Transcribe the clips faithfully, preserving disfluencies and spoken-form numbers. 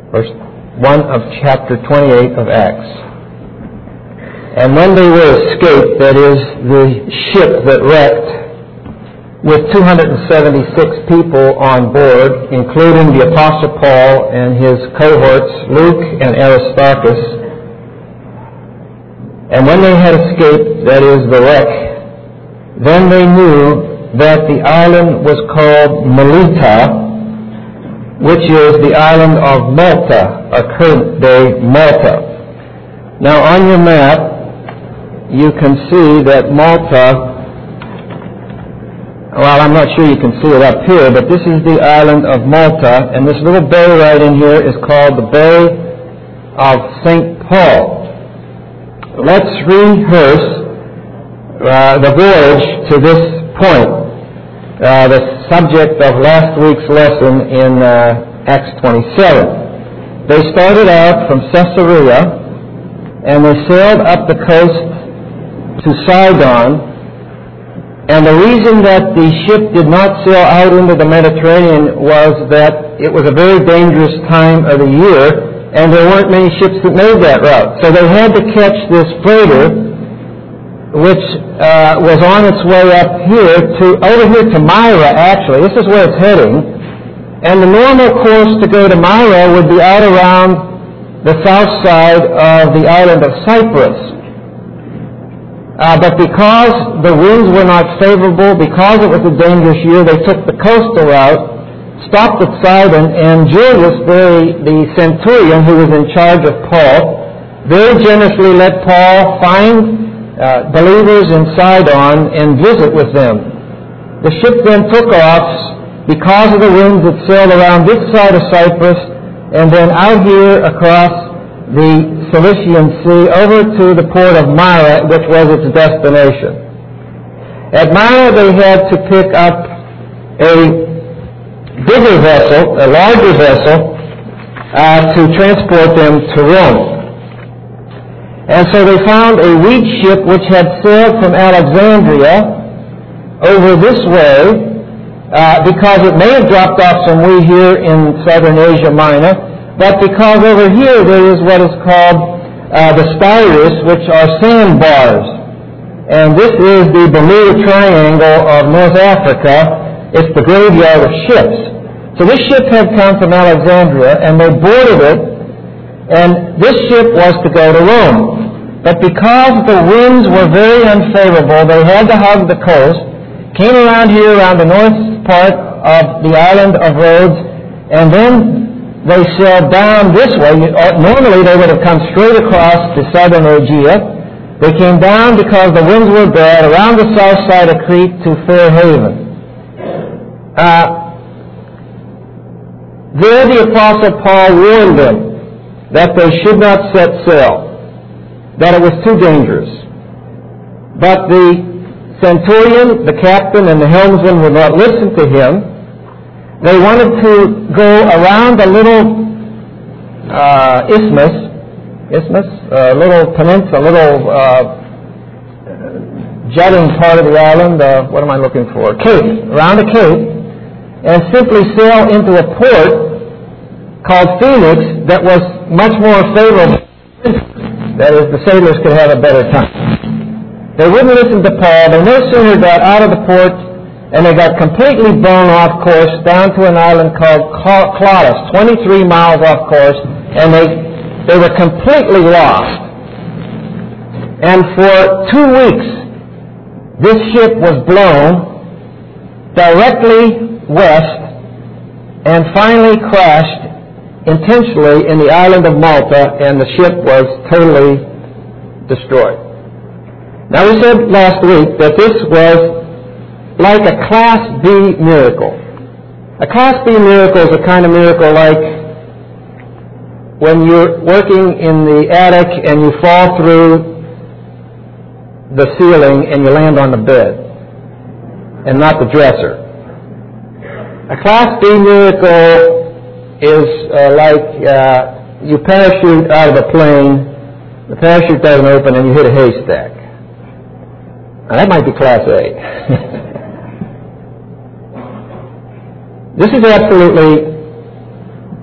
verse one of chapter twenty-eight of Acts. And when they were escaped, that is, the ship that wrecked with two hundred seventy-six people on board, including the Apostle Paul and his cohorts, Luke and Aristarchus, and when they had escaped, that is, the wreck, then they knew that the island was called Melita, which is the island of Malta, or current day Malta. Now on your map, you can see that Malta, well, I'm not sure you can see it up here, but this is the island of Malta, and this little bay right in here is called the Bay of Saint Paul. Let's rehearse uh, the voyage to this point, uh, the subject of last week's lesson in uh, Acts twenty-seven. They started out from Caesarea, and they sailed up the coast to Sidon. And the reason that the ship did not sail out into the Mediterranean was that it was a very dangerous time of the year, and there weren't many ships that made that route. So they had to catch this freighter, which uh, was on its way up here to, over here to Myra, actually. This is where it's heading. And the normal course to go to Myra would be out around the south side of the island of Cyprus. Uh, but because the winds were not favorable, because it was a dangerous year, they took the coastal route, stopped at Sidon, and Julius, the, the centurion who was in charge of Paul, very generously let Paul find uh, believers in Sidon and visit with them. The ship then took off because of the winds that sailed around this side of Cyprus, and then out here across the Cilician Sea over to the port of Myra, which was its destination. At Myra, they had to pick up a bigger vessel, a larger vessel, uh, to transport them to Rome. And so they found a wheat ship which had sailed from Alexandria over this way, uh, because it may have dropped off some wheat here in southern Asia Minor, but because over here there is what is called uh, the Styris, which are sandbars. And this is the Bermuda Triangle of North Africa. It's the graveyard of ships. So this ship had come from Alexandria, and they boarded it, and this ship was to go to Rome. But because the winds were very unfavorable, they had to hug the coast, came around here around the north part of the island of Rhodes, and then they sailed down this way. Normally they would have come straight across to southern Aegea. They came down because the winds were bad around the south side of Crete to Fair Haven. Uh, there the Apostle Paul warned them that they should not set sail, that it was too dangerous. But the centurion, the captain, and the helmsman would not listen to him. They wanted to go around a little uh, isthmus, isthmus, a little peninsula, a little uh, jutting part of the island. Uh, what am I looking for? Cape, around a cape, and simply sail into a port called Phoenix that was much more favorable. That is, the sailors could have a better time. They wouldn't listen to Paul. They no sooner got out of the port, and they got completely blown off course down to an island called Claudius, twenty-three miles off course, and they they were completely lost. And for two weeks, this ship was blown directly west and finally crashed intentionally in the island of Malta, and the ship was totally destroyed. Now, we said last week that this was like a Class B miracle. A Class B miracle is a kind of miracle like when you're working in the attic and you fall through the ceiling and you land on the bed and not the dresser. A Class B miracle is uh, like uh, you parachute out of a plane, the parachute doesn't open, and you hit a haystack. Now, that might be Class A. This is absolutely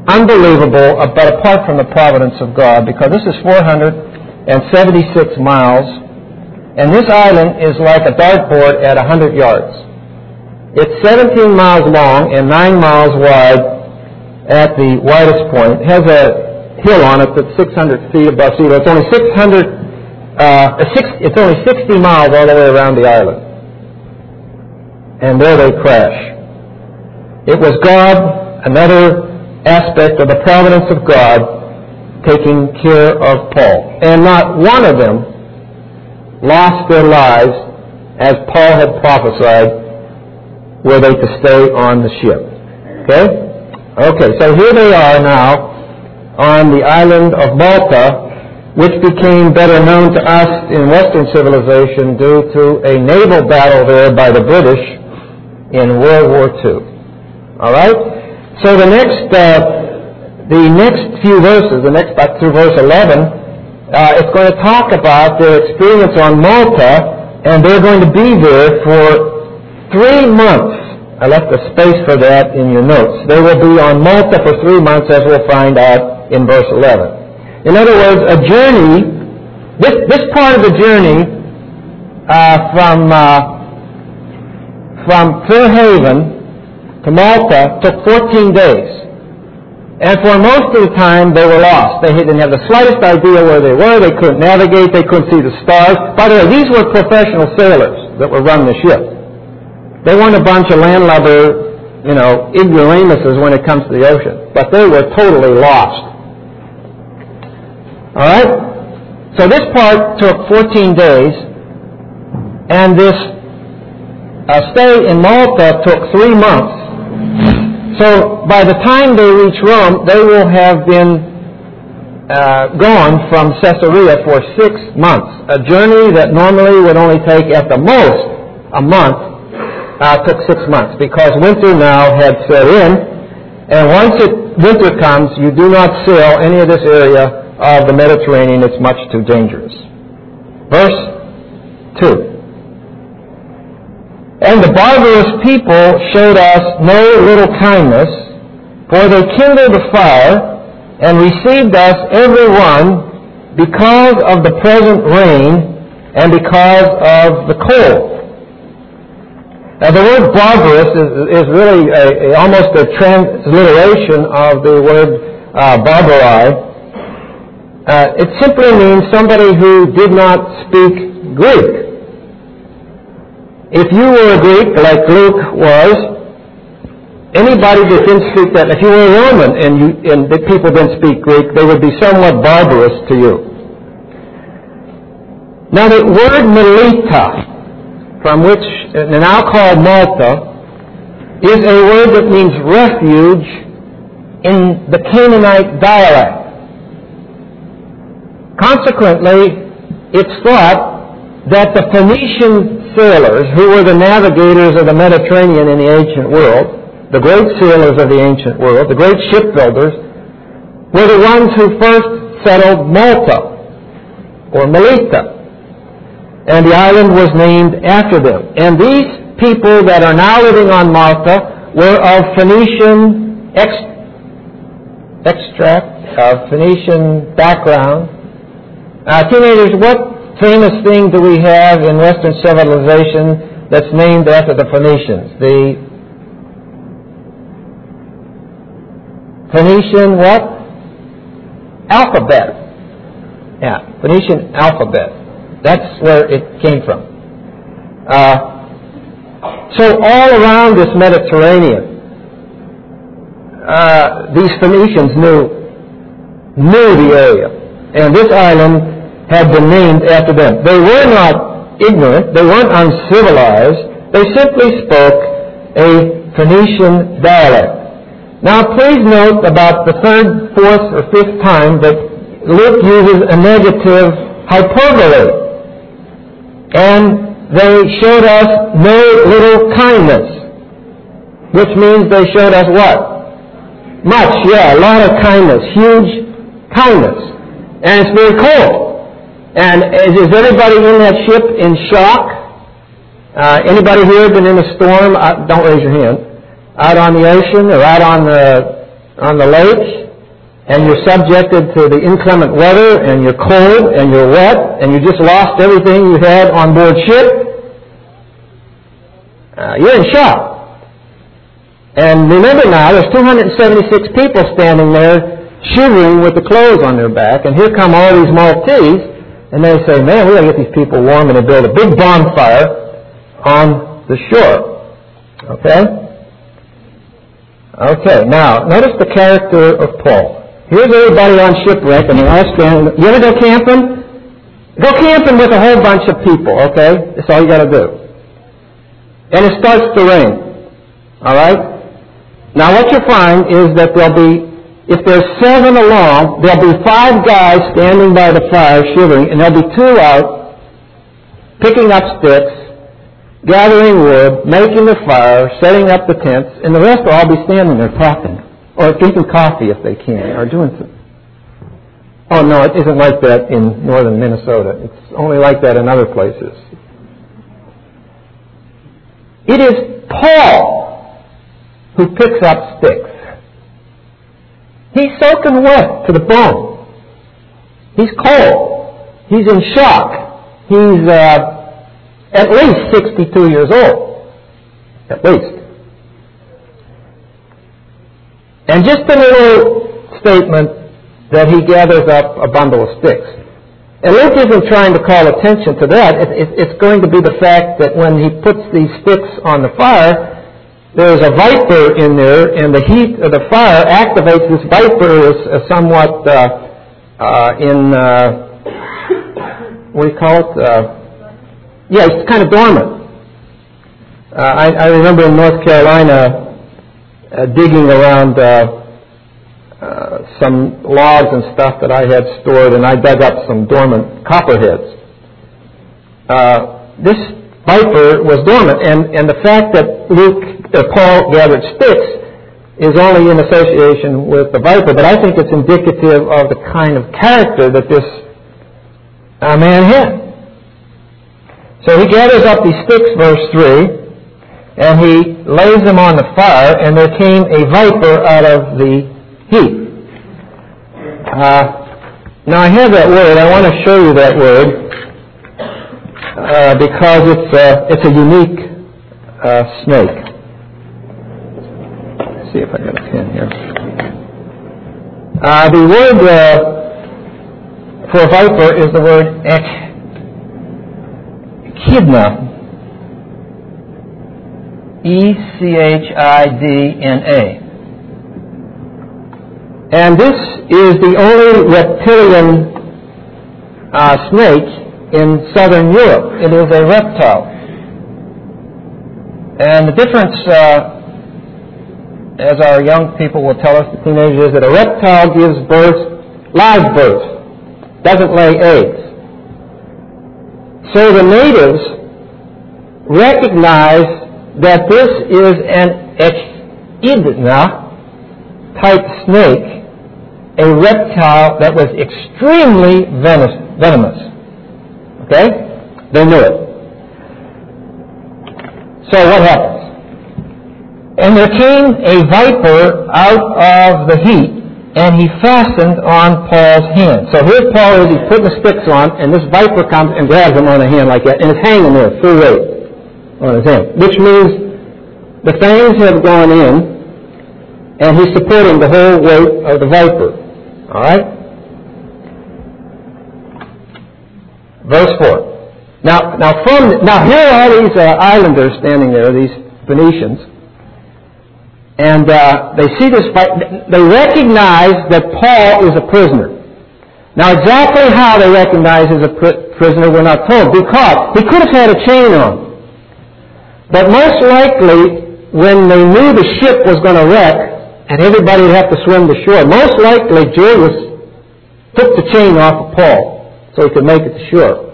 unbelievable, but apart from the providence of God, because this is four hundred seventy-six miles, and this island is like a dartboard at one hundred yards. It's seventeen miles long and nine miles wide at the widest point. It has a hill on it that's six hundred feet above sea level. It's only six hundred. Uh, six, it's only sixty miles all the way around the island. And there they crash. It was God, another aspect of the providence of God, taking care of Paul. And not one of them lost their lives, as Paul had prophesied, were they to stay on the ship. Okay? Okay, so here they are now on the island of Malta, which became better known to us in Western civilization due to a naval battle there by the British in World War Two. All right? So the next, uh, the next few verses, the next back through verse eleven, uh, it's going to talk about their experience on Malta, and they're going to be there for three months. I left a space for that in your notes. They will be on Malta for three months, as we'll find out in verse eleven. In other words, a journey, this, this part of the journey uh, from, uh, from Fairhaven to Malta took fourteen days. And for most of the time, they were lost. They didn't have the slightest idea where they were. They couldn't navigate. They couldn't see the stars. By the way, these were professional sailors that were running the ship. They weren't a bunch of landlubber, you know, ignoramuses when it comes to the ocean. But they were totally lost. All right? So this part took fourteen days, and this uh, stay in Malta took three months. So by the time they reach Rome, they will have been uh, gone from Caesarea for six months. A journey that normally would only take at the most a month uh, took six months, because winter now had set in, and once it, winter comes, you do not sail any of this area of the Mediterranean. It's much too dangerous. Verse two. And the barbarous people showed us no little kindness, for they kindled a fire and received us every one because of the present rain and because of the cold. Now the word barbarous is, is really a, a, almost a transliteration of the word uh, barbarai. Uh, it simply means somebody who did not speak Greek. If you were a Greek, like Luke was, anybody that didn't speak that, if you were a Roman and, you, and the people didn't speak Greek, they would be somewhat barbarous to you. Now the word Melita, from which, and now called Malta, is a word that means refuge in the Canaanite dialect. Consequently, it's thought that the Phoenician sailors, who were the navigators of the Mediterranean in the ancient world, the great sailors of the ancient world, the great shipbuilders, were the ones who first settled Malta, or Melita. And the island was named after them. And these people that are now living on Malta were of Phoenician ex- extract, of Phoenician background. Uh, teenagers, what famous thing do we have in Western civilization that's named after the Phoenicians? The Phoenician what? Alphabet. Yeah, Phoenician alphabet. That's where it came from. Uh, so all around this Mediterranean, uh, these Phoenicians knew knew the area, and this island had been named after them. They were not ignorant. They weren't uncivilized. They simply spoke a Phoenician dialect. Now, please note about the third, fourth, or fifth time that Luke uses a negative hyperbole. And they showed us no little kindness, which means they showed us what? Much, yeah, a lot of kindness, huge kindness. And it's very cold. And is everybody in that ship in shock? Uh, anybody here been in a storm? Uh, don't raise your hand. Out on the ocean or out on the on the lake? and you're subjected to the inclement weather, and you're cold, and you're wet, and you just lost everything you had on board ship, uh, you're in shock. And remember now, there's two hundred seventy-six people standing there shivering with the clothes on their back, and here come all these Maltese, and they say, man, we've got to get these people warm, and they build a big bonfire on the shore. Okay? Okay, now, notice the character of Paul. Here's everybody on shipwreck, and they're all standing. You ever go camping? Go camping with a whole bunch of people, okay? That's all you got to do. And it starts to rain. All right? Now, what you find is that there'll be, if there's seven along, there'll be five guys standing by the fire shivering, and there'll be two out picking up sticks, gathering wood, making the fire, setting up the tents, and the rest will all be standing there talking, or drinking coffee if they can, or doing something. Oh, no, it isn't like that in northern Minnesota. It's only like that in other places. It is Paul who picks up sticks. He's soaking wet to the bone. He's cold. He's in shock. He's uh, at least sixty-two years old. At least. And just a little statement that he gathers up a bundle of sticks. And Luke isn't trying to call attention to that. It, it, it's going to be the fact that when he puts these sticks on the fire, there's a viper in there, and the heat of the fire activates this viper as, as somewhat uh, uh, in, uh, what do you call it? Uh, yeah, it's kind of dormant. Uh, I, I remember in North Carolina uh, digging around uh, uh, some logs and stuff that I had stored, and I dug up some dormant copperheads. Uh, this viper was dormant, and, and the fact that Luke, uh, Paul gathered sticks is only in association with the viper, but I think it's indicative of the kind of character that this uh, man had. So he gathers up these sticks, verse three, and he lays them on the fire, and there came a viper out of the heat. Uh, now I have that word. I want to show you that word. Uh, because it's a, it's a unique uh, snake. Let's see if I got a pen here. Uh, the word uh, for viper is the word echidna. E C H I D N A. And this is the only reptilian uh, snake in southern Europe. It is a reptile. And the difference, uh, as our young people will tell us, the teenagers, is that a reptile gives birth, live birth, doesn't lay eggs. So the natives recognize that this is an echidna type snake, a reptile that was extremely venomous. Okay? They knew it. So what happens? And there came a viper out of the heat, and he fastened on Paul's hand. So here Paul is, he's putting the sticks on, and this viper comes and grabs him on the hand like that, and it's hanging there, full weight on his hand. Which means the fangs have gone in, and he's supporting the whole weight of the viper. All right? Verse four. Now, now from now here are all these uh, islanders standing there, these Phoenicians, and uh, they see this fight. They recognize that Paul is a prisoner. Now, exactly how they recognize he's a pr- prisoner, we're not told, because he could have had a chain on. But most likely, when they knew the ship was going to wreck and everybody would have to swim to shore, most likely Julius took the chain off of Paul so he could make it to shore.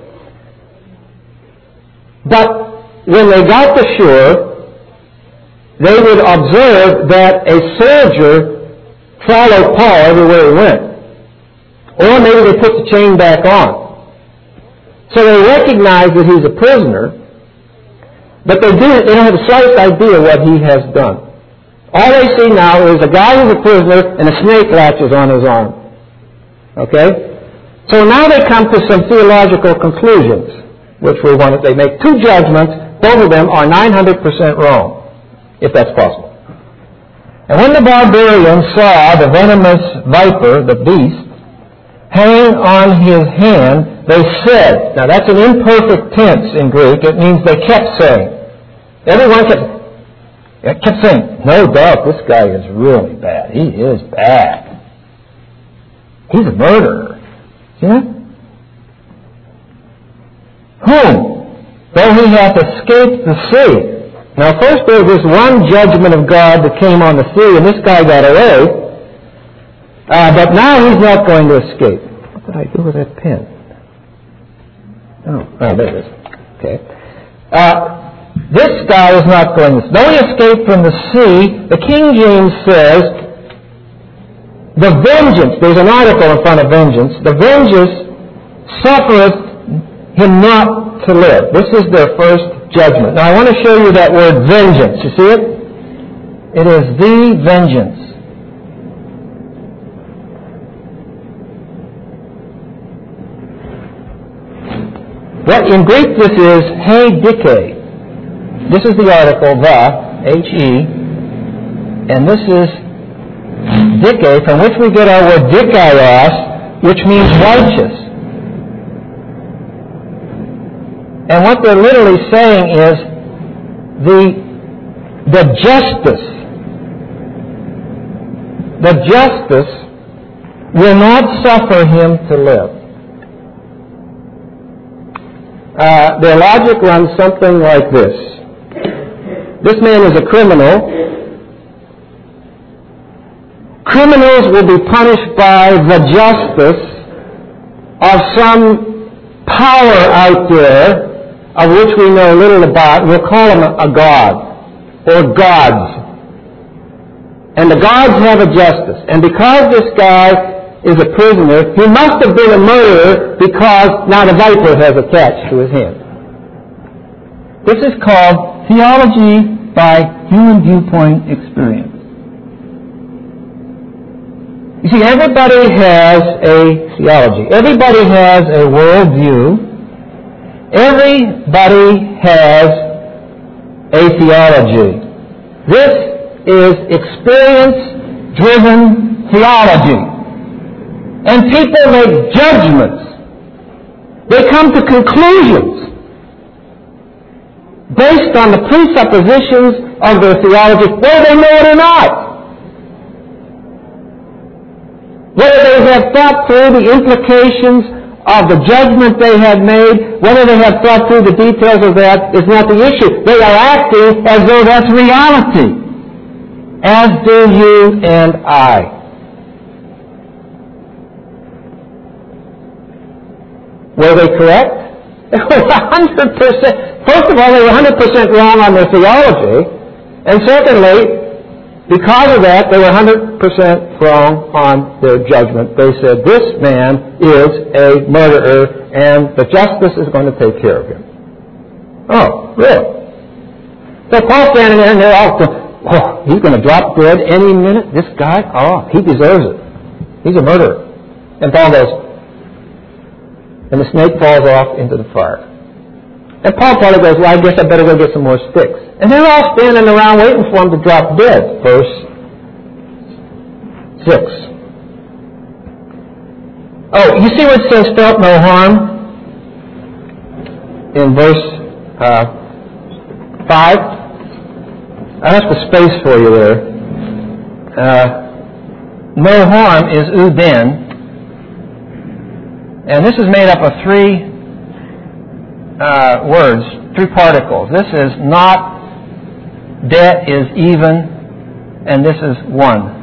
But when they got to shore, they would observe that a soldier followed Paul everywhere he went. Or maybe they put the chain back on. So they recognize that he's a prisoner, but they, do, they don't have the slightest idea what he has done. All they see now is a guy who's a prisoner and a snake latches on his arm. Okay? So now they come to some theological conclusions, which we want to, they make two judgments. Both of them are nine hundred percent wrong, if that's possible. And when the barbarians saw the venomous viper, the beast, hang on his hand, they said, now that's an imperfect tense in Greek. It means they kept saying. Everyone kept, kept saying, no doubt this guy is really bad. He is bad. He's a murderer. See that? Whom, though he hath escaped the sea. Now first there was this one judgment of God that came on the sea, and this guy got away. Uh, but now he's not going to escape. What did I do with that pen? Oh, oh there it is. Okay. Uh, this guy is not going to... Though he escaped from the sea, the King James says, the vengeance, there's an article in front of vengeance, the vengeance suffereth him not to live. This is their first judgment. Now I want to show you that word vengeance. You see it? It is the vengeance. What in Greek this is he dike. This is the article the, H E, and this is dike, from which we get our word dikaios, which means righteous. And what they're literally saying is the, the justice, the justice will not suffer him to live. Uh, their logic runs something like this. This man is a criminal. Criminals will be punished by the justice of some power out there of which we know little about. We'll call him a, a god, or gods. And the gods have a justice. And because this guy is a prisoner, he must have been a murderer because now the viper has attached to his hand. This is called theology by human viewpoint experience. You see, everybody has a theology. Everybody has a worldview. Everybody has a theology. This is experience-driven theology. And people make judgments. They come to conclusions based on the presuppositions of their theology, whether they know it or not. Whether they have thought through the implications of the judgment they have made, whether they have thought through the details of that is not the issue. They are acting as though that's reality. As do you and I. Were they correct? They were one hundred percent. First of all, they were one hundred percent wrong on their theology. And secondly, because of that, they were one hundred percent wrong on their judgment. They said, this man is a murderer, and the justice is going to take care of him. Oh, really? So Paul's standing there, and they're all going, oh, he's going to drop dead any minute? This guy? Oh, he deserves it. He's a murderer. And Paul goes, and the snake falls off into the fire. And Paul probably goes, well, I guess I better go get some more sticks. And they're all standing around waiting for him to drop dead. Verse six. Oh, you see where it says felt no harm? In verse uh, five? I left a space for you there. Uh, no harm is uden. And this is made up of three uh, words, three particles. This is not, debt is even, and this is one.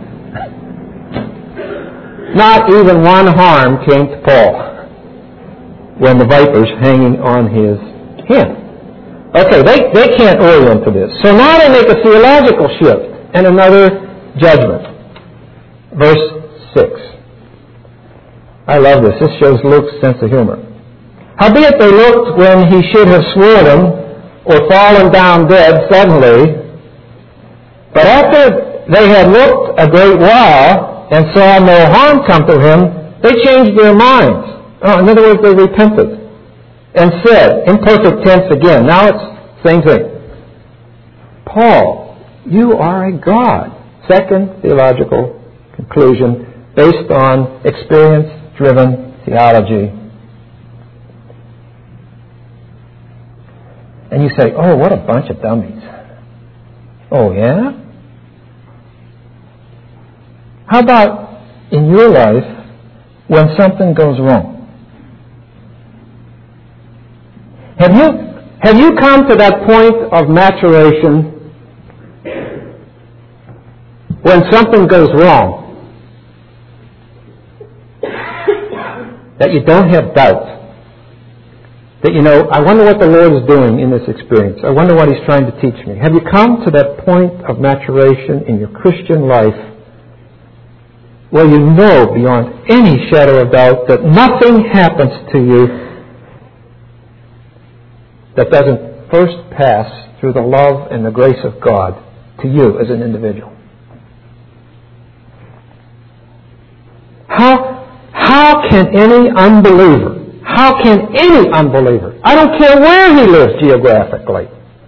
Not even one harm came to Paul when the viper's hanging on his hand. Okay, they, they can't orient to this. So now they make a theological shift and another judgment. Verse six. I love this. This shows Luke's sense of humor. Howbeit they looked when he should have sworn or fallen down dead suddenly. But after they had looked a great while and saw no harm come to him, they changed their minds. Oh, in other words, they repented and said, in perfect tense again, now it's same thing, Paul, you are a god. Second theological conclusion based on experience-driven theology. And you say, oh, what a bunch of dummies. Oh, yeah? How about in your life when something goes wrong? Have you, have you come to that point of maturation when something goes wrong that you don't have doubt? That, you know, I wonder what the Lord is doing in this experience. I wonder what He's trying to teach me. Have you come to that point of maturation in your Christian life where you know beyond any shadow of doubt that nothing happens to you that doesn't first pass through the love and the grace of God to you as an individual? How, how can any unbeliever How can any unbeliever, I don't care where he lives geographically,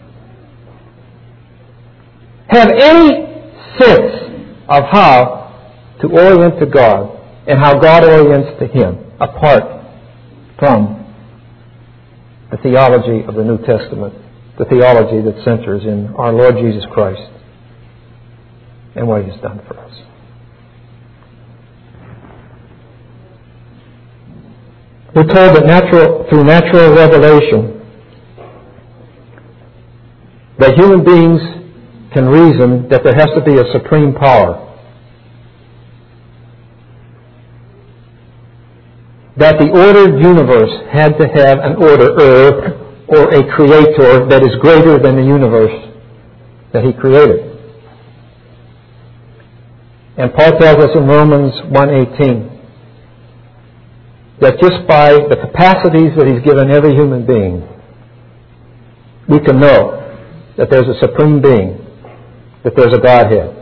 have any sense of how to orient to God and how God orients to him apart from the theology of the New Testament, the theology that centers in our Lord Jesus Christ and what He has done for us? We're told that natural, through natural revelation, that human beings can reason that there has to be a supreme power. That the ordered universe had to have an orderer or a creator that is greater than the universe that He created. And Paul tells us in Romans one eighteen that just by the capacities that He's given every human being, we can know that there's a supreme being, that there's a Godhead.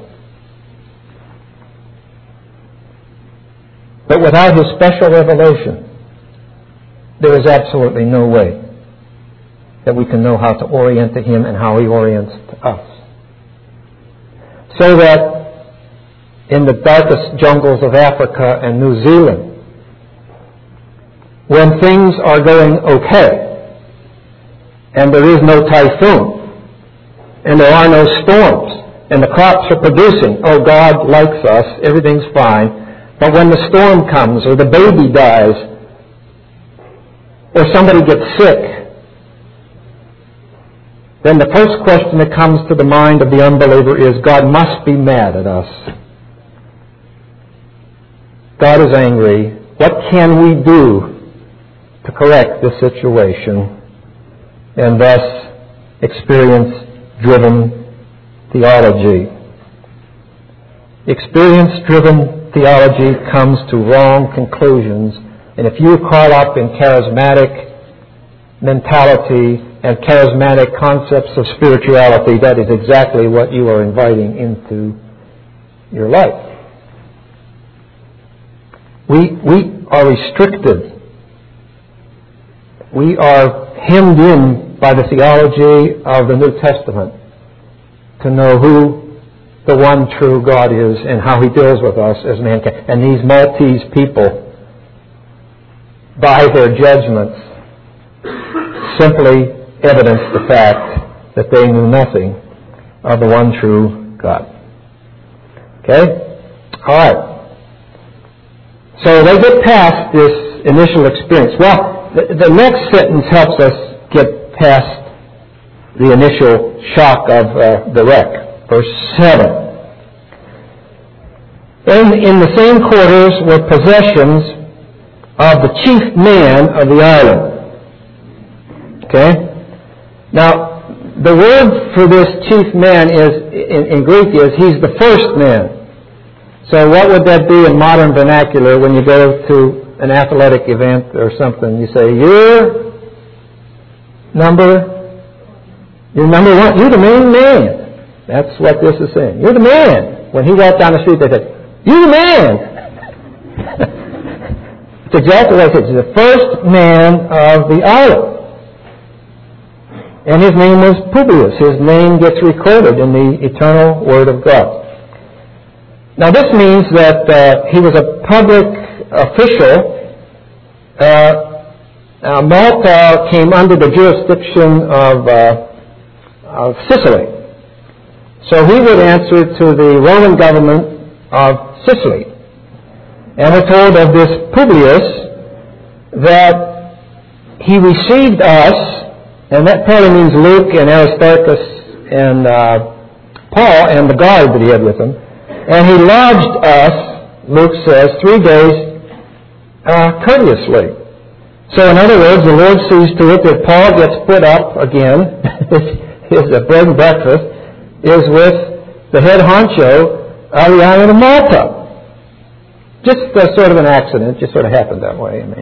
But without His special revelation, there is absolutely no way that we can know how to orient to Him and how He orients to us. So that in the darkest jungles of Africa and New Zealand, when things are going okay, and there is no typhoon, and there are no storms, and the crops are producing, oh, God likes us, everything's fine. But when the storm comes, or the baby dies, or somebody gets sick, then the first question that comes to the mind of the unbeliever is, God must be mad at us. God is angry. What can we do to correct this situation? And thus experience-driven theology. Experience-driven theology comes to wrong conclusions, and if you're caught up in charismatic mentality and charismatic concepts of spirituality, that is exactly what you are inviting into your life. We, we are restricted. We are hemmed in by the theology of the New Testament to know who the one true God is and how He deals with us as mankind. And these Maltese people, by their judgments, simply evidence the fact that they knew nothing of the one true God. Okay? All right. So they get past this initial experience. Well, the, the next sentence helps us get past the initial shock of uh, the wreck. Verse seven. And in the same quarters were possessions of the chief man of the island. Okay? Now, the word for this chief man is, in, in Greek is, he's the first man. So what would that be in modern vernacular when you go to an athletic event or something? You say, you're number, you're number one. You're the main man. That's what this is saying. You're the man. When he walked down the street, they said, "You the man!" It's exactly like it. He's the first man of the island. And his name was Publius. His name gets recorded in the eternal Word of God. Now this means that uh, he was a public official. Uh, uh, Malta came under the jurisdiction of, uh, of Sicily. So he would answer to the Roman government of Sicily. And we're told of this Publius that he received us, and that probably means Luke and Aristarchus and uh, Paul and the guard that he had with him. And he lodged us, Luke says, three days uh, courteously. So in other words, the Lord sees to it that Paul gets put up again, his, his bread and breakfast is with the head honcho of the island of Malta. Just uh, sort of an accident, just sort of happened that way, I mean.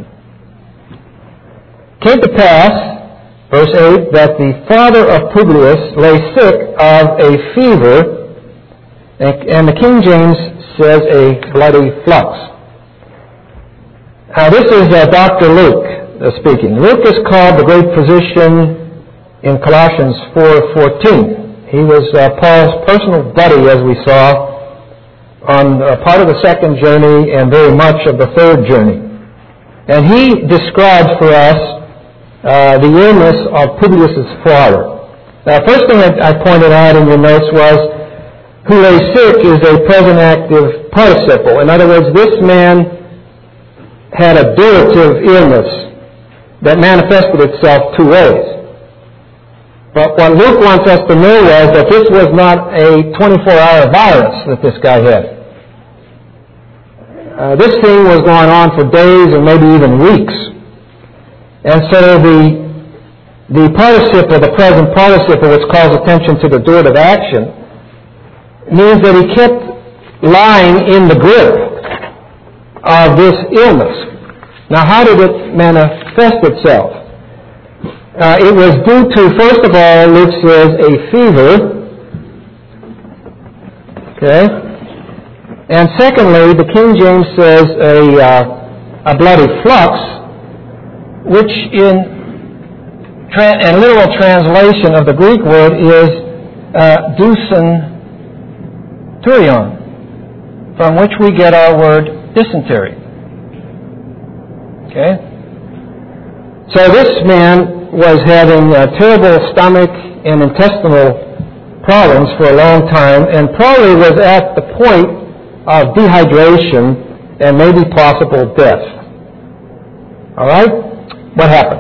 Came to pass, verse eight, that the father of Publius lay sick of a fever, and, and the King James says a bloody flux. Now this is uh, Doctor Luke uh, speaking. Luke is called the great physician in Colossians four fourteen. He was uh, Paul's personal buddy, as we saw, on uh, part of the second journey and very much of the third journey. And he describes for us uh, the illness of Publius' father. Now, first thing I, I pointed out in your notes was, who lay sick is a present active participle. In other words, this man had a durative illness that manifested itself two ways. But what Luke wants us to know was that this was not a twenty-four hour virus that this guy had. Uh, this thing was going on for days and maybe even weeks. And so the, the participle, the present participle, which calls attention to the durative action, means that he kept lying in the grip of this illness. Now, how did it manifest itself? Uh, it was due to, first of all, Luke says, a fever. Okay? And secondly, the King James says a, uh, a bloody flux, which in tra- a literal translation of the Greek word is uh, dysenturion, from which we get our word dysentery. Okay? So this man was having uh, terrible stomach and intestinal problems for a long time, and probably was at the point of dehydration and maybe possible death. All right? What happened?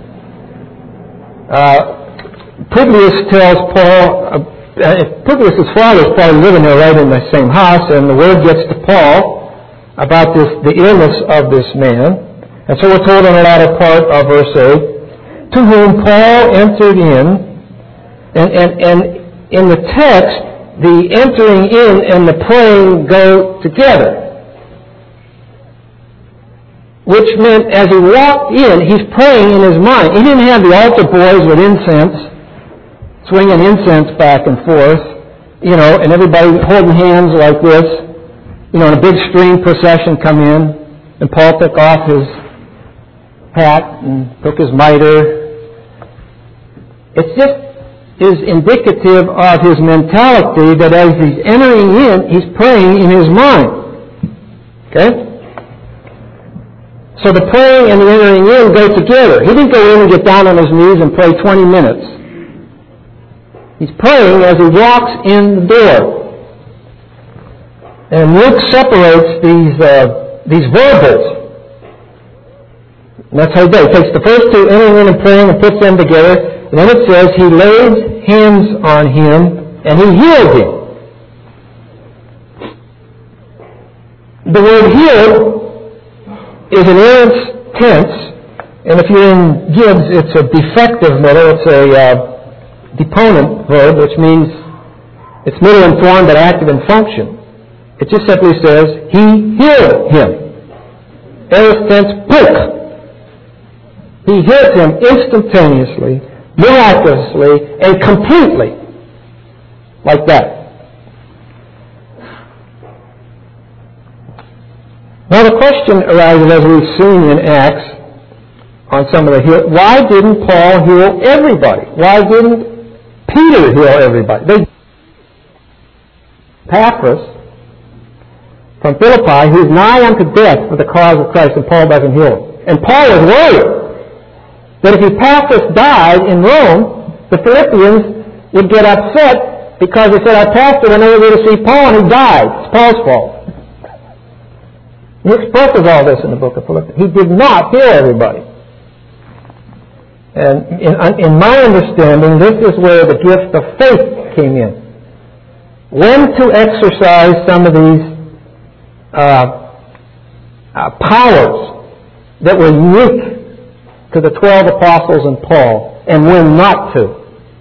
Uh, Publius tells Paul, uh, Publius' father is probably living there right in the same house, and the word gets to Paul about this, the illness of this man. And so we're told in the latter part of verse eight, to whom Paul entered in, and, and, and in the text, the entering in and the praying go together. Which meant as he walked in, he's praying in his mind. He didn't have the altar boys with incense, swinging incense back and forth, you know, and everybody holding hands like this, you know, and a big stream procession come in, and Paul took off his hat and took his mitre. It just is indicative of his mentality that as he's entering in, he's praying in his mind. Okay? So the praying and the entering in go together. He didn't go in and get down on his knees and pray twenty minutes. He's praying as he walks in the door. And Luke separates these, uh, these verbals. And that's how he does. He takes the first two, entering in and praying, and puts them together. And then it says, he laid hands on him, and he healed him. The word healed is an aorist tense, and if you're in Gibbs, it's a defective middle. It's a uh, deponent verb, which means it's middle in form but active in function. It just simply says, he healed him. Aorist tense, puk. He healed him instantaneously, miraculously, and completely. Like that. Now the question arises, as we've seen in Acts, on some of the heal, why didn't Paul heal everybody? Why didn't Peter heal everybody? They, Epaphras from Philippi, who's nigh unto death for the cause of Christ, and Paul doesn't heal him. And Paul was worried that if Epaphras died in Rome, the Philippians would get upset because they said, our pastor went over there to see Paul and he died. It's Paul's fault. He expresses all this in the book of Philippians. He did not heal everybody. And in, in my understanding, this is where the gift of faith came in. When to exercise some of these uh, uh, powers that were unique to the twelve apostles and Paul, and when not to.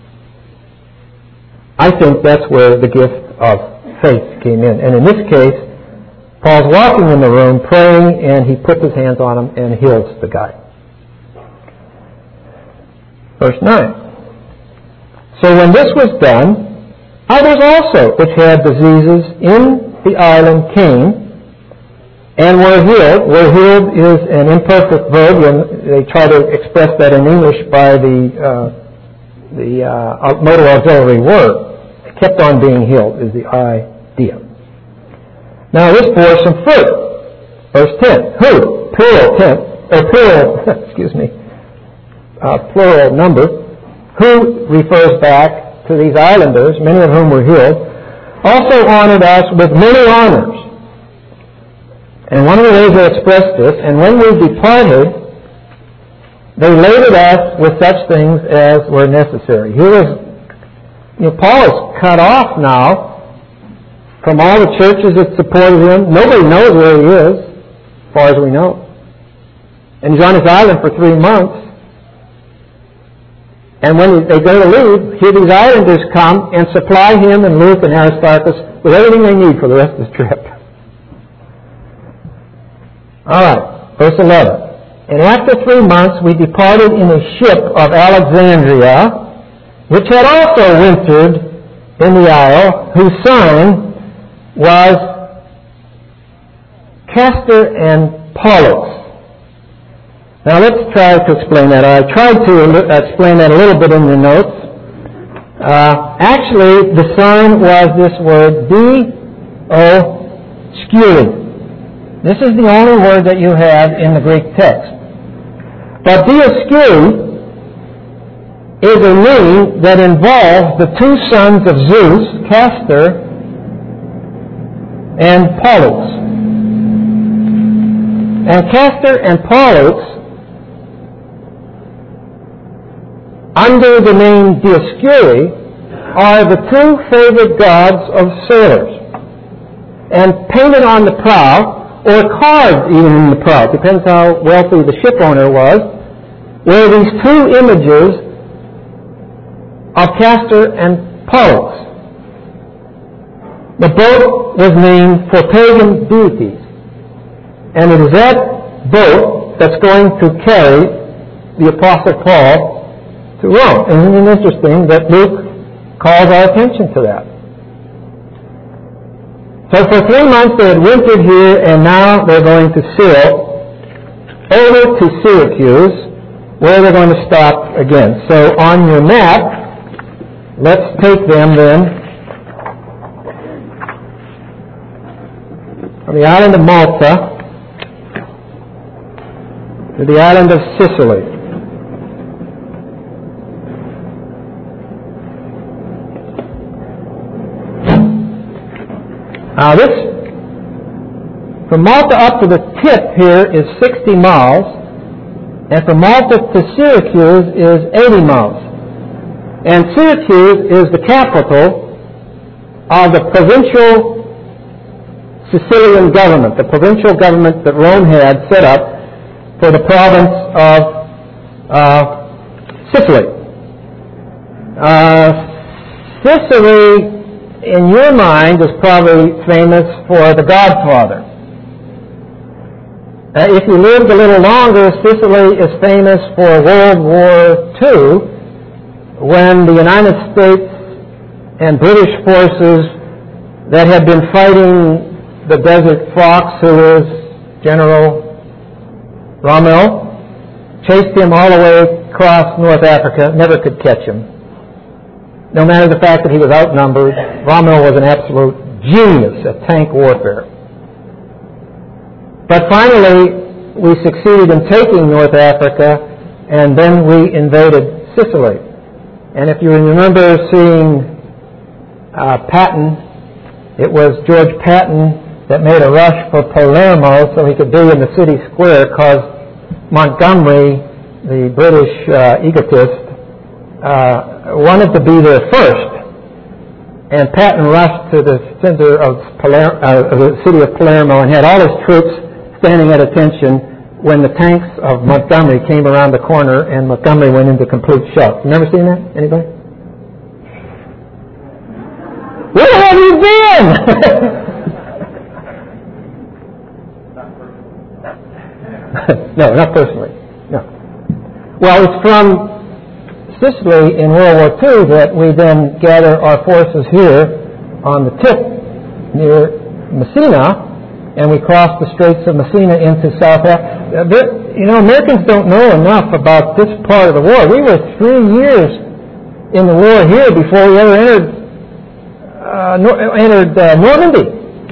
I think that's where the gift of faith came in. And in this case, Paul's walking in the room, praying, and he puts his hands on him and heals the guy. Verse nine. So when this was done, others also which had diseases in the island came and were healed. Were healed is an imperfect verb, and they try to express that in English by the uh, the uh, modal auxiliary word. They kept on being healed is the idea. Now this bore some fruit. Verse ten. Who? Plural tense, or plural, excuse me. Uh, plural number, who refers back to these islanders, many of whom were healed, also honored us with many honors. And one of the ways they expressed this, and when we departed, they labored us with such things as were necessary. Here was, you know, Paul is cut off now from all the churches that supported him. Nobody knows where he is, as far as we know. And he's on his island for three months. And when they go to leave, here these islanders come and supply him and Luke and Aristarchus with everything they need for the rest of the trip. All right, verse eleven. And after three months we departed in a ship of Alexandria, which had also wintered in the isle, whose sign was Castor and Pollux. Now let's try to explain that. I tried to explain that a little bit in the notes. Uh, actually, the sign was this word, Dioscuri. This is the only word that you have in the Greek text. But Dioscuri is a name that involves the two sons of Zeus, Castor and Pollux. And Castor and Pollux, under the name Dioscuri, are the two favorite gods of sailors. And painted on the prow, or carved even in the prow, depends how wealthy the ship owner was, were these two images of Castor and Pollux. The boat was named for pagan deities. And it is that boat that's going to carry the Apostle Paul to Rome. Isn't it interesting that Luke calls our attention to that? So for three months they had wintered here, and now they're going to sail over to Syracuse, where they're going to stop again. So on your map, let's take them then from the island of Malta to the island of Sicily. Now this, from Malta up to the tip here is sixty miles, and from Malta to Syracuse is eighty miles. And Syracuse is the capital of the provincial Sicilian government, the provincial government that Rome had set up for the province of uh, Sicily. Uh, Sicily, in your mind, is probably famous for The Godfather. Uh, if you lived a little longer, Sicily is famous for World War Two, when the United States and British forces that had been fighting the Desert Fox, who is General Rommel, chased him all the way across North Africa, never could catch him. No matter the fact that he was outnumbered, Rommel was an absolute genius at tank warfare. But finally, we succeeded in taking North Africa, and then we invaded Sicily. And if you remember seeing uh, Patton, it was George Patton that made a rush for Palermo so he could be in the city square, because Montgomery, the British uh, egotist, uh, wanted to be there first. And Patton rushed to the center of, Paler- uh, of the city of Palermo and had all his troops standing at attention when the tanks of Montgomery came around the corner and Montgomery went into complete shock. You never seen that? Anybody? Where have you been? No, not personally. No. Well, it's from Sicily in World War Two that we then gather our forces here on the tip near Messina, and we cross the Straits of Messina into South Africa. You know, Americans don't know enough about this part of the war. We were three years in the war here before we ever entered uh, nor- entered uh, Normandy.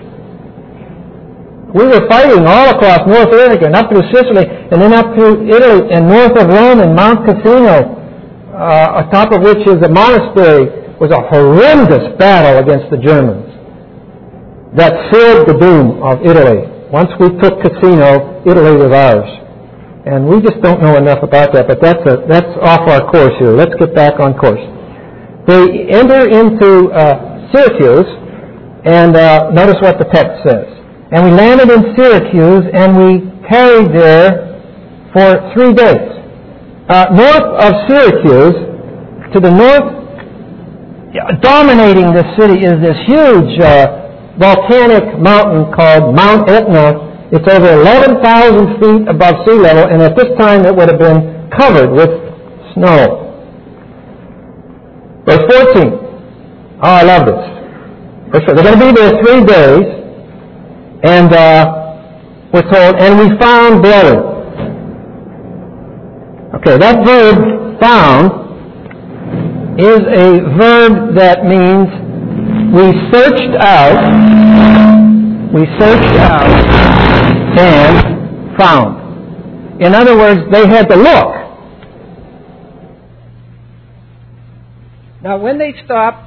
We were fighting all across North Africa and up through Sicily, and then up through Italy and north of Rome and Mount Cassino, uh, on top of which is a monastery. Was a horrendous battle against the Germans that sealed the doom of Italy. Once we took Cassino, Italy was ours. And we just don't know enough about that, but that's a, that's off our course here. Let's get back on course. They enter into uh, Syracuse, and uh, notice what the text says. And we landed in Syracuse, and we tarried there for three days. Uh, north of Syracuse, to the north, dominating this city is this huge uh, volcanic mountain called Mount Etna. It's over eleven thousand feet above sea level, and at this time it would have been covered with snow. Verse fourteen. Oh, I love this. Verse fourteen. They're going to be there three days. And uh, we're told, and we found brethren. Okay, that verb, found, is a verb that means we searched out, we searched out and found. In other words, they had to look. Now, when they stopped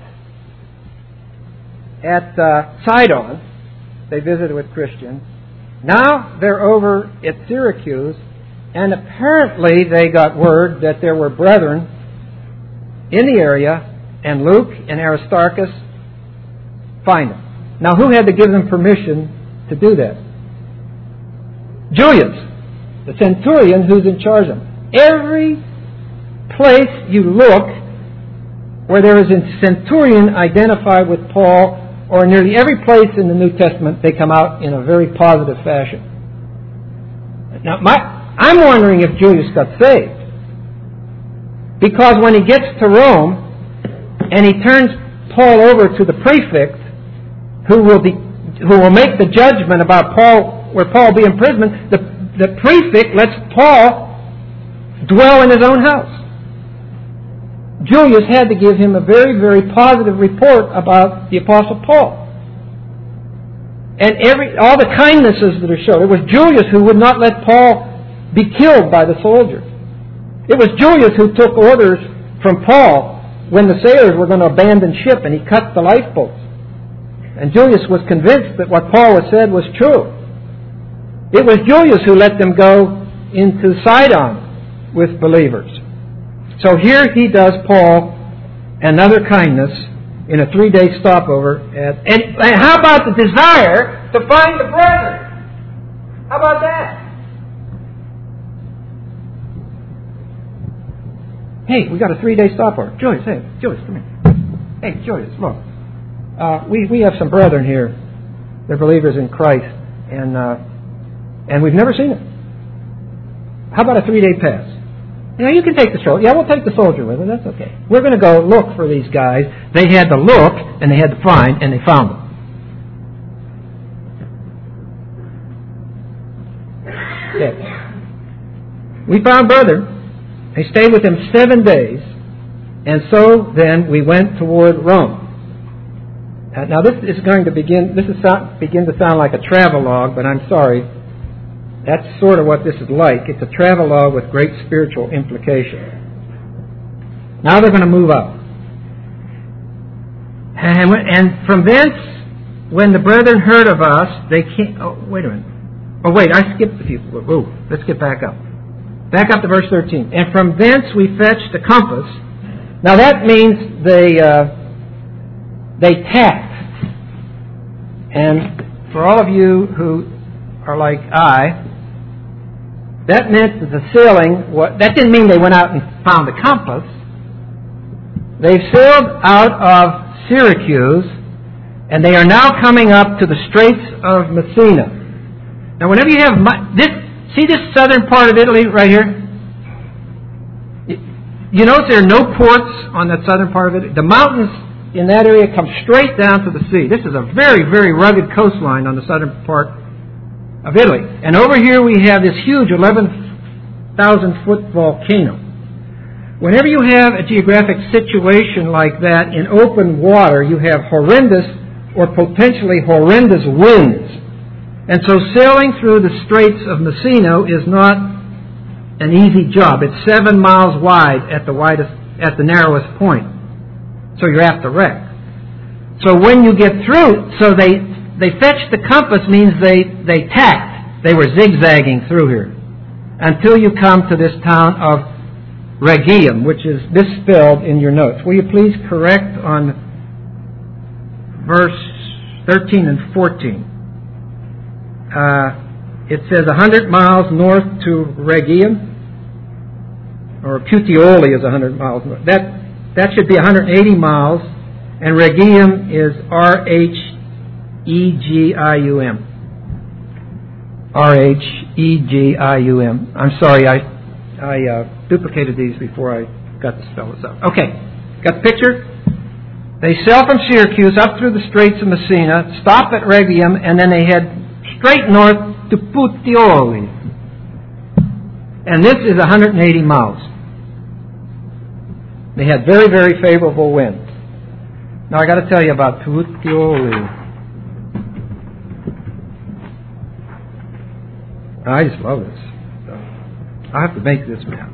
at uh, Sidon, they visited with Christians. Now they're over at Syracuse, and apparently they got word that there were brethren in the area, and Luke and Aristarchus find them. Now, who had to give them permission to do that? Julius, the centurion who's in charge of them. Every place you look where there is a centurion identified with Paul, or nearly every place in the New Testament, they come out in a very positive fashion. Now, my, I'm wondering if Julius got saved. Because when he gets to Rome, and he turns Paul over to the prefect, who will be, who will make the judgment about Paul, where Paul will be imprisoned, the, the prefect lets Paul dwell in his own house. Julius had to give him a very, very positive report about the Apostle Paul. And every all the kindnesses that are shown. It was Julius who would not let Paul be killed by the soldiers. It was Julius who took orders from Paul when the sailors were going to abandon ship, and he cut the lifeboats. And Julius was convinced that what Paul had said was true. It was Julius who let them go into Sidon with believers. So here he does Paul another kindness in a three-day stopover. At, and, and how about the desire to find the brethren? How about that? Hey, we got a three-day stopover. Joyce, hey, Joyce, come here. Hey, Joyce, look. Uh, we, we have some brethren here. They're believers in Christ. And, uh, and we've never seen them. How about a three-day pass? You know, you can take the soldier. Yeah, we'll take the soldier with us. That's okay. We're going to go look for these guys. They had to look, and they had to find, and they found them. Okay. We found Brother. He stayed with him seven days, and so then we went toward Rome. Uh, now this is going to begin, this is sound, begin to sound like a travelogue, but I'm sorry. That's sort of what this is like. It's a travelogue with great spiritual implication. Now they're going to move up. And, and from thence, when the brethren heard of us, they came... Oh, wait a minute. Oh, wait, I skipped a few. Whoa, let's get back up. Back up to verse thirteen. And from thence we fetched a compass. Now that means they uh, they tacked. And for all of you who are like I, that meant that the sailing, what, that didn't mean they went out and found the compass. They sailed out of Syracuse, and they are now coming up to the Straits of Messina. Now whenever you have this, see this southern part of Italy right here? You notice there are no ports on that southern part of it. The mountains in that area come straight down to the sea. This is a very, very rugged coastline on the southern part of Italy. And over here we have this huge eleven thousand foot volcano. Whenever you have a geographic situation like that in open water, you have horrendous or potentially horrendous winds. And so sailing through the Straits of Messina is not an easy job. It's seven miles wide at the widest, at the narrowest point. So you're apt to wreck. So when you get through, so they they fetched the compass means they, they tacked. They were zigzagging through here until you come to this town of Rhegium, which is misspelled in your notes. Will you please correct on verse thirteen and fourteen? Uh, it says one hundred miles north to Rhegium, or Puteoli is one hundred miles north. That, that should be one hundred eighty miles, and Rhegium is R H E G I U M. R H E G I U M. I'm sorry, I, I uh, duplicated these before I got to spell this out. Okay, got the picture? They sail from Syracuse up through the Straits of Messina, stop at Rhegium, and then they head straight north to Puteoli. And this is one hundred eighty miles. They had very, very favorable winds. Now I got to tell you about Puteoli. I just love this. I have to make this map.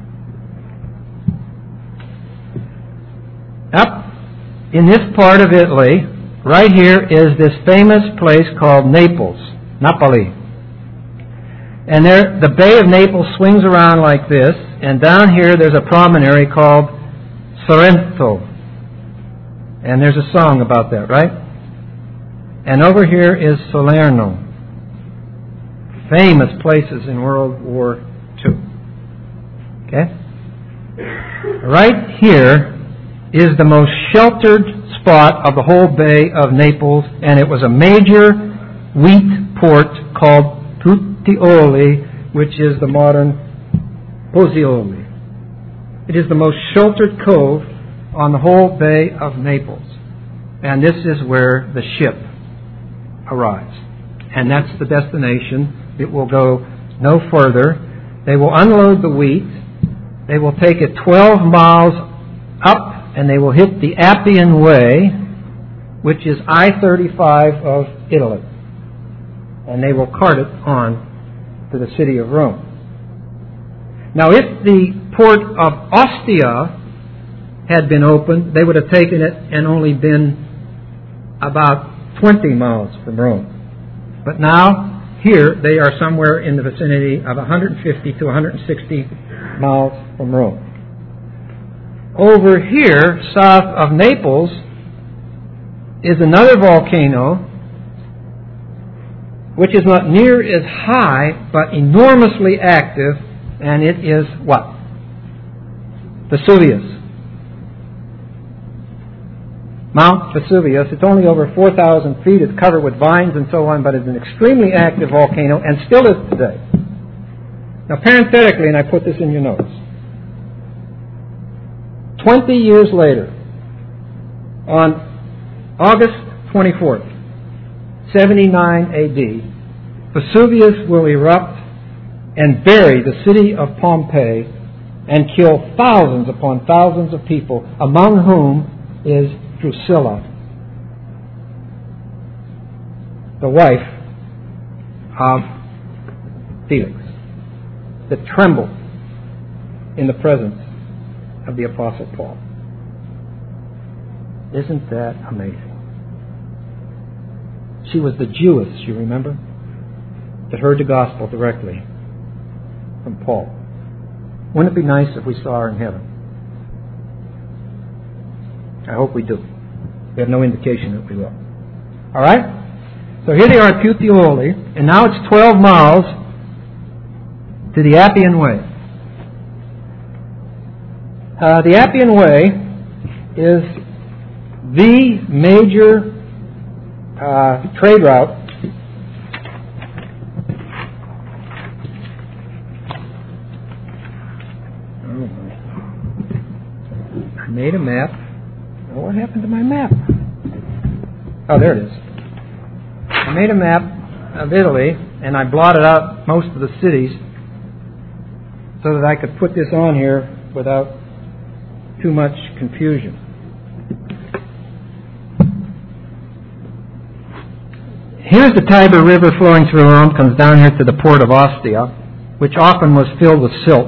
Up in this part of Italy, right here is this famous place called Naples, Napoli. And there, the Bay of Naples swings around like this, and down here there's a promontory called Sorrento. And there's a song about that, right? And over here is Salerno. Famous places in World War Two. Okay? Right here is the most sheltered spot of the whole Bay of Naples, and it was a major wheat port called Puteoli, which is the modern Pozzuoli. It is the most sheltered cove on the whole Bay of Naples. And this is where the ship arrives. And that's the destination. It will go no further. They will unload the wheat. They will take it twelve miles up, and they will hit the Appian Way, which is I thirty-five of Italy. And they will cart it on to the city of Rome. Now, if the port of Ostia had been opened, they would have taken it and only been about twenty miles from Rome. But now, here, they are somewhere in the vicinity of one hundred fifty to one hundred sixty miles from Rome. Over here, south of Naples, is another volcano, which is not near as high, but enormously active, and it is what? Vesuvius. Mount Vesuvius. It's only over four thousand feet. It's covered with vines and so on, but it's an extremely active volcano and still is today. Now, parenthetically, and I put this in your notes, twenty years later, on August twenty-fourth, seventy-nine A D, Vesuvius will erupt and bury the city of Pompeii and kill thousands upon thousands of people, among whom is Drusilla, the wife of Felix, that trembled in the presence of the Apostle Paul. Isn't that amazing? She was the Jewess, you remember, that heard the gospel directly from Paul. Wouldn't it be nice if we saw her in heaven? I hope we do. We have no indication that we will. All right? So here they are at Puteoli, and now it's twelve miles to the Appian Way. Uh, the Appian Way is the major uh, trade route I made a map. Oh, what happened to my map? Oh, there it is. I made a map of Italy, and I blotted out most of the cities so that I could put this on here without too much confusion. Here's the Tiber River flowing through Rome, comes down here to the port of Ostia, which often was filled with silt.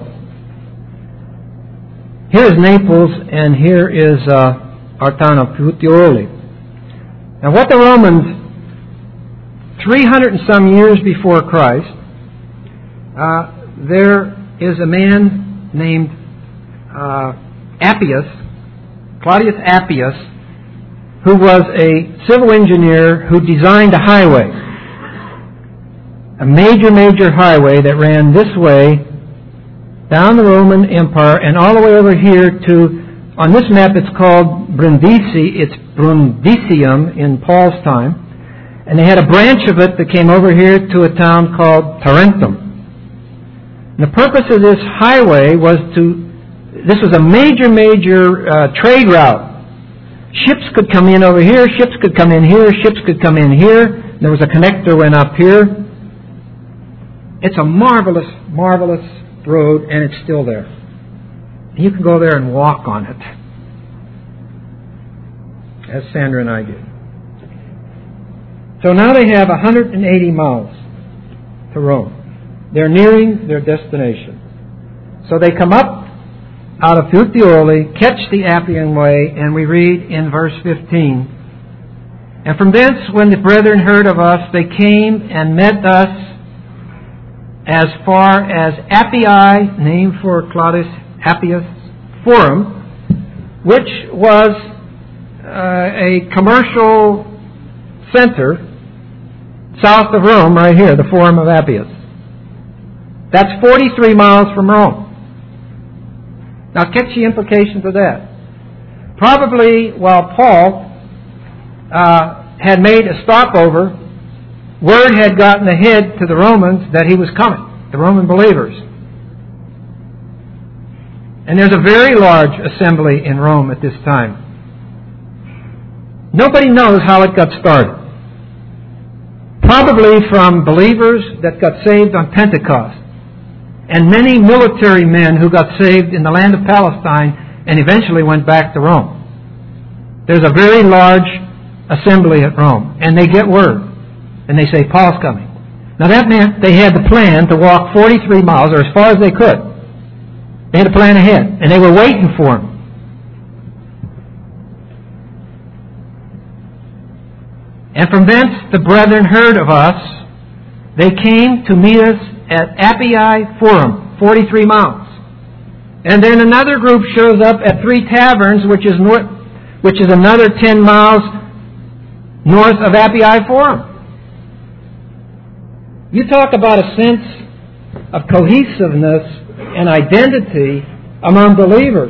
Here is Naples, and here is uh, our town of Puteoli. Now, what the Romans, three hundred and some years before Christ, uh, there is a man named uh, Appius, Claudius Appius, who was a civil engineer who designed a highway, a major, major highway that ran this way down the Roman Empire and all the way over here to, on this map it's called Brindisi, it's Brundisium in Paul's time, and they had a branch of it that came over here to a town called Tarentum. And the purpose of this highway was to, this was a major, major uh, trade route. Ships could come in over here, ships could come in here, ships could come in here. There was a connector went up here. It's a marvelous, marvelous road, and it's still there. You can go there and walk on it, as Sandra and I did. So now they have one hundred eighty miles to Rome. They're nearing their destination. So they come up out of Puteoli, catch the Appian Way, and we read in verse fifteen, "And from thence, when the brethren heard of us, they came and met us as far as Appii," named for Claudius Appius, Forum, which was uh, a commercial center south of Rome, right here, the Forum of Appius. That's forty-three miles from Rome. Now, catch the implications of that. Probably while Paul uh, had made a stopover, word had gotten ahead to the Romans that he was coming, the Roman believers. And there's a very large assembly in Rome at this time. Nobody knows how it got started. Probably from believers that got saved on Pentecost, and many military men who got saved in the land of Palestine and eventually went back to Rome. There's a very large assembly at Rome, and they get word, and they say, Paul's coming. Now that meant they had the plan to walk forty-three miles, or as far as they could. They had a plan ahead, and they were waiting for him. And from thence the brethren heard of us. They came to meet us at Appii Forum, forty-three miles. And then another group shows up at Three Taverns, which is north, which is another ten miles north of Appii Forum. You talk about a sense of cohesiveness and identity among believers.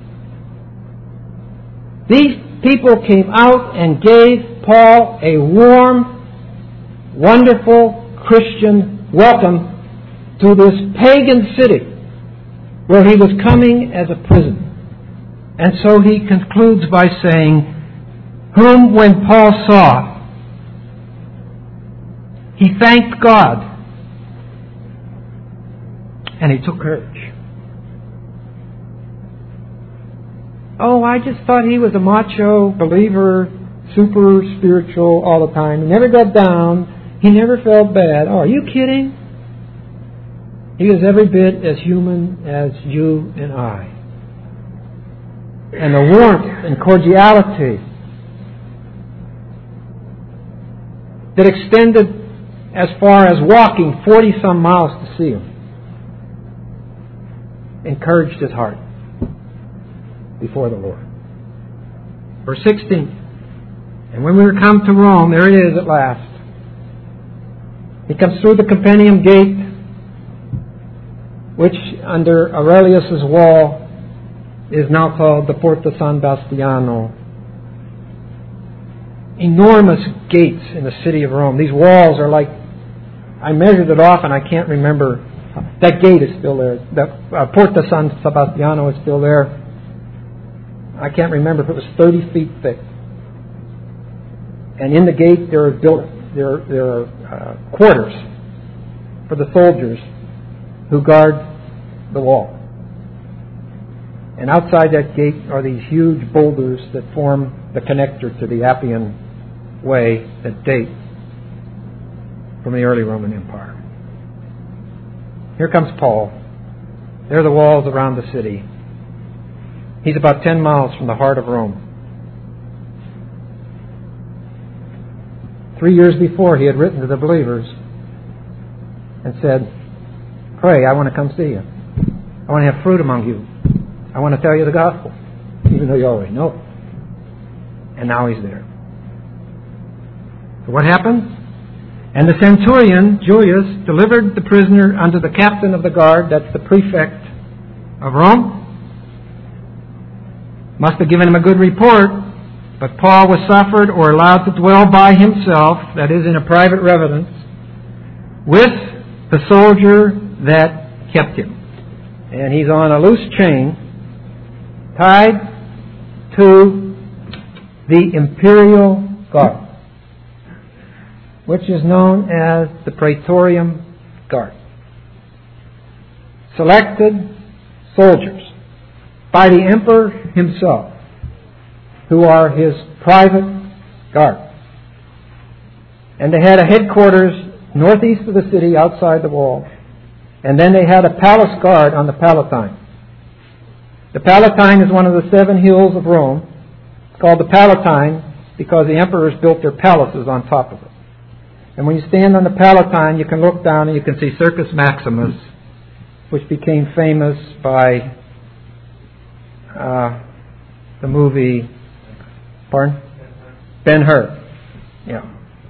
These people came out and gave Paul a warm, wonderful Christian welcome to this pagan city where he was coming as a prisoner. And so he concludes by saying, whom when Paul saw, he thanked God And he took courage. Oh, I just thought he was a macho believer, super spiritual all the time. He never got down. He never felt bad. Oh, are you kidding? He was every bit as human as you and I. And the warmth and cordiality that extended as far as walking forty-some miles to see him encouraged his heart before the Lord. Verse sixteen. And when we were come to Rome, there it is at last. He comes through the Campanium Gate, which under Aurelius's wall is now called the Porta San Bastiano. Enormous gates in the city of Rome. These walls are like, I measured it off and I can't remember. That gate is still there. The uh, Porta San Sebastiano is still there. I can't remember if it was thirty feet thick. And in the gate there are built there there are uh, quarters for the soldiers who guard the wall. And outside that gate are these huge boulders that form the connector to the Appian Way that date from the early Roman Empire. Here comes Paul. There are the walls around the city. He's about ten miles from the heart of Rome. Three years before, he had written to the believers and said, pray, I want to come see you. I want to have fruit among you. I want to tell you the gospel, even though you already know it. And now he's there. So what happens? And the centurion, Julius, delivered the prisoner unto the captain of the guard, that's the prefect of Rome. Must have given him a good report, but Paul was suffered or allowed to dwell by himself, that is, in a private residence, with the soldier that kept him. And he's on a loose chain, tied to the imperial guard, which is known as the Praetorian Guard. Selected soldiers by the emperor himself, who are his private guard. And they had a headquarters northeast of the city, outside the wall. And then they had a palace guard on the Palatine. The Palatine is one of the seven hills of Rome. It's called the Palatine because the emperors built their palaces on top of it. And when you stand on the Palatine, you can look down and you can see Circus Maximus, which became famous by uh, the movie, pardon? Ben-Hur. Yeah.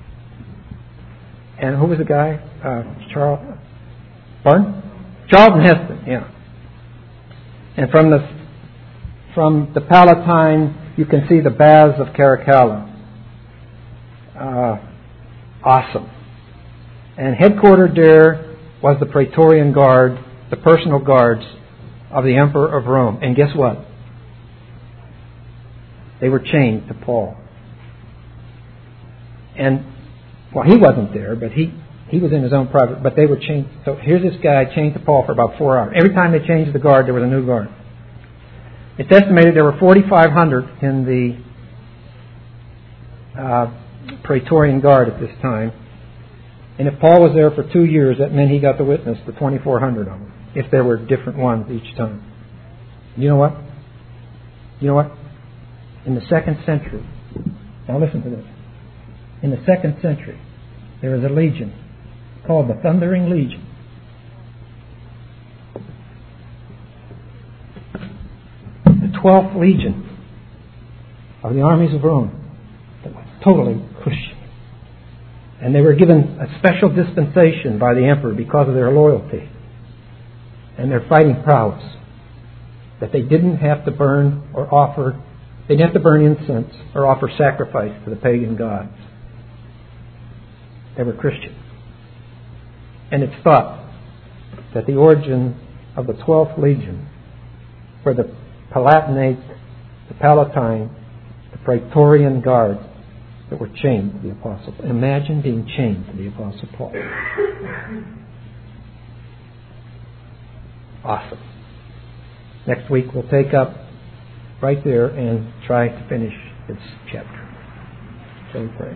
And who was the guy? Uh, Charles, pardon? Charlton Heston, yeah. And from the from the Palatine, you can see the Baths of Caracalla. Uh, awesome. And headquartered there was the Praetorian Guard, the personal guards of the Emperor of Rome. And guess what? They were chained to Paul. And, well, he wasn't there, but he, he was in his own private, but they were chained. So here's this guy chained to Paul for about four hours. Every time they changed the guard, there was a new guard. It's estimated there were forty-five hundred in the uh, Praetorian Guard at this time. And if Paul was there for two years, that meant he got to witness the twenty-four hundred of them, if there were different ones each time. You know what? You know what? In the second century, now listen to this. In the second century, there was a legion called the Thundering Legion. The twelfth legion of the armies of Rome that was totally Christian. And they were given a special dispensation by the emperor because of their loyalty and their fighting prowess, that they didn't have to burn or offer, they didn't have to burn incense or offer sacrifice to the pagan gods. They were Christian. And it's thought that the origin of the twelfth legion were the Palatinate, the Palatine, the Praetorian Guard that were chained to the Apostle Paul. Imagine being chained to the Apostle Paul. Awesome. Next week we'll take up right there and try to finish this chapter. Shall we pray?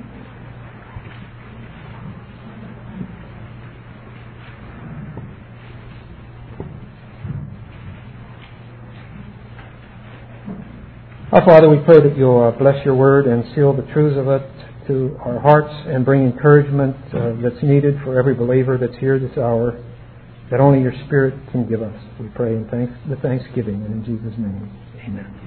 Our Father, we pray that you'll uh, bless your word and seal the truths of it to our hearts and bring encouragement uh, that's needed for every believer that's here this hour, that only your Spirit can give us. We pray in thanks, with thanksgiving, and in Jesus' name, amen.